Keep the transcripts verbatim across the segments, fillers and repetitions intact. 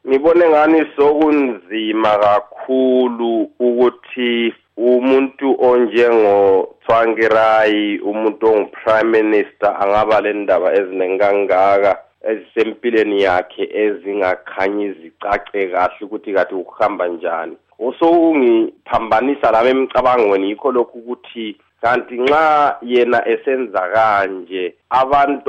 ngibone ngani sokunzima kakhulu ukuthi umuntu onjengo Tsvangirai, umuntu ongu-Prime Minister, angaba le ndaba ezinengangaka ezisempilweni yakhe ezingakhanyi zicace kahle ukuthi kathi ukuhamba njani. Uso ungiphambanisa lami emicabangweni yikho lokhu ukuthi kanti nxa yena esenza kanje abantu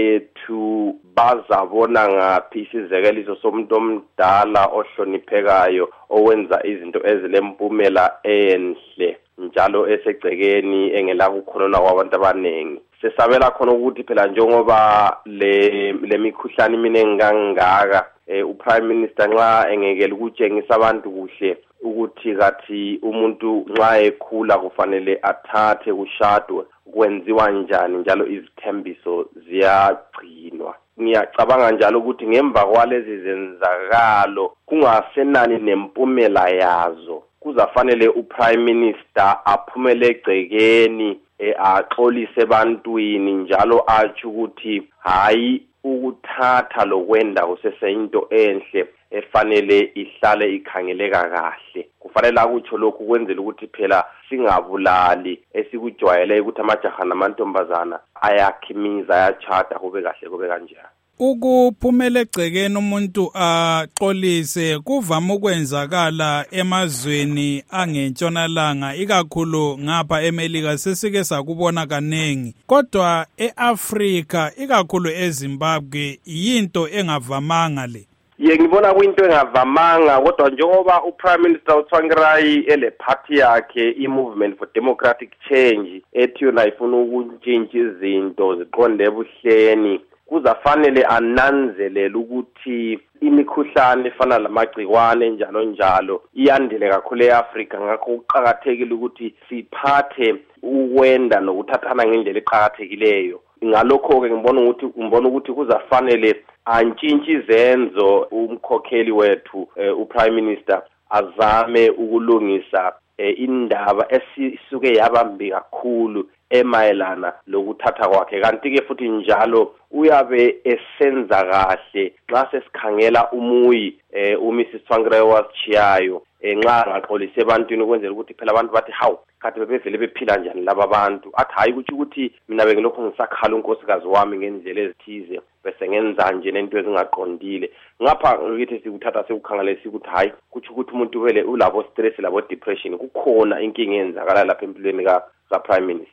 abethu bazabona ngaphi isizekeliso somuntu omdala ohloniphekayo owenza izinto ezilempumela enhle njalo esegcekeni engela kukhonona kwabantu abanengi. Sesabela khona ukuthi phela njengoba le lemikhuhlane iminengi kangaka eh uPrime Minister nxa engekela ukutshengisa abantu kuhle ukuthi kathi umuntu nxa ekhula kufanele athathe kushadwe kwenziwa njani njalo izithembiso ziyagcinwa. Ngiyacabanga njalo ukuthi ngemva kwalezi zenzakalo kungasenani nempumela yazo kuzafanele uPrime Minister aphumele egcekeni axolise ebantwini njalo athi ukuthi hayi ukuthatha lokwenda kuseseyinto enhle efanele ihlale ikhangeleka kahle. Kufanele akutsho lokhu kwenzela ukuthi phela singabulali esikujwayele ukuthi amajaha namantombazana ayakhimiza ayachata kube kahle kube kanjani. Ukuphumela egcekeni umuntu axolise kuvama ukwenzakala emazweni angentshonalanga ikakhulu ngapha eMelika sesike sakubona kanengi, kodwa eAfrika ikakhulu eZimbabwe yinto engavamanga le. Ye ngibona kuyinto engavamanga kodwa njengoba uPrime Minister uTsvangirai ele party yakhe iMovement for Democratic Change ethi yona ifuna ukuntshintsha izinto ziqonde ebuhleni, kuzafanele ananzelele ukuthi imikhuhlane efana lamagciwane njalo njalo iyandile kakhulu eAfrika. Ngakho kuqhakathekile ukuthi siphathe ukwenda nokuthathana ngendlela eqhakathekileyo. Ngalokho ke ngibona ukuthi ngibona ukuthi kuzafanele antshintshi izenzo umkhokheli wethu eh, uPrime Minister azame ukulungisa eh, indaba esisuke yabambi kakhulu emayelana lokuthatha kwakhe. Kanti ke futhi njalo uyabe esenza kahle nxa sesikhangela umuyi eh, uMrs Tsvangirai wasichiyayo nxa ngaxolisa ebantwini ukwenzela ukuthi phela abantu bathi hawu kade bebevele bephila njani laba bantu, athi hayi ukuthi ukuthi mina bengilokho ngisakhala unkosikazi wami ngendlela ezithize bese ngenza nje nento ezingaqondile. Ngapha ngithi sikuthatha sekukhangelisa ukuthi hayi kuthi ukuthi umuntu vele ulabo stress labo depression, kukhona inkinga eyenzakala lapha empilweni ka ka Prime Minister.